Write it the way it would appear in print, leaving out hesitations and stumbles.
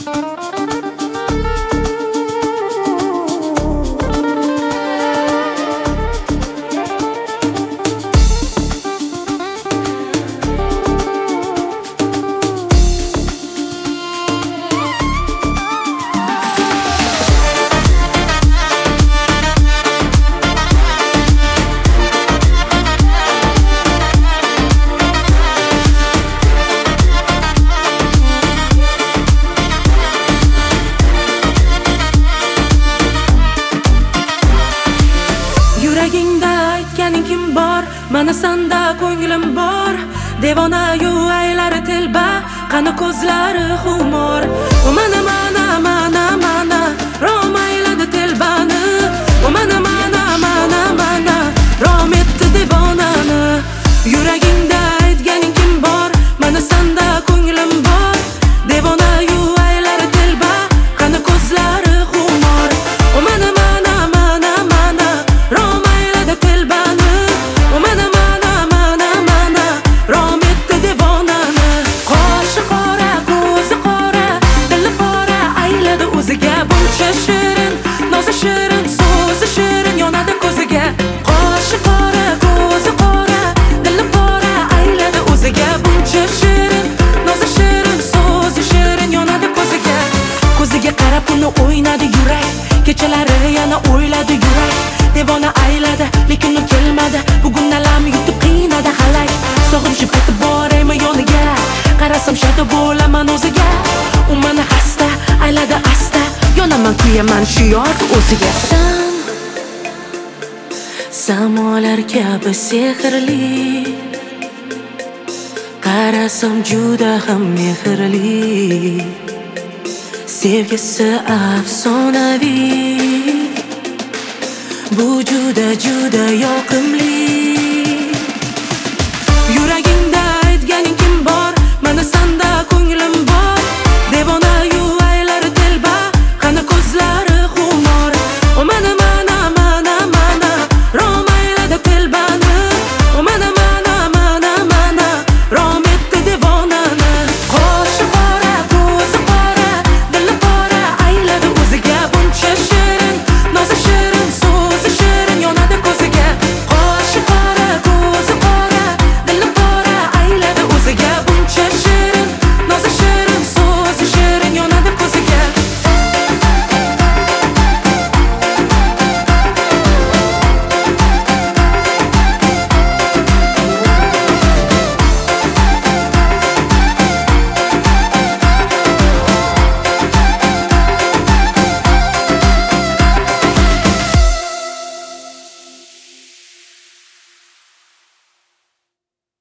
Yuragingda aytganing kim bor? Mana sanda ko'nglim bor. Devonayu aylari telba, qani ko'zlari xumor. Mana rom ayladi telbani. Mana rom etdi devonani. Yuragingda aytganing kim bor? Mana sanda ko'nglim bor. Devonayu aylari telba, qani ko'zlari xumor. Mana rom ayladi telbani. Mana rom etdi devonani. Qoshi qora, ko'zi qora, dili qora ayladi o'ziga. Buncha shirin, nozi shirin, so'zi shirin yonadi ko'ziga. Qoshi qora, ko'zi qora, dili qora ayladi o'ziga. Buncha shirin, nozi shirin, so'zi shirin yonadi ko'ziga. Ko'ziga qarab uni o'ynadi yurak. Kechalari yana o'yladi yurak. Devona ayladi, lekin u kelmadi. Bugun alam yutib qiynadi halak. Sog'inishib ketib boraymi yoniga. Qarasam shada bo'laman o'ziga. U meni xasta ayladi asta. Yonaman kuyaman shu yor o'ziga. Samolar kabi sehrli. Qarasam juda ham mehrli. Sevgisi afsonaviy. Bu juda yoqimli.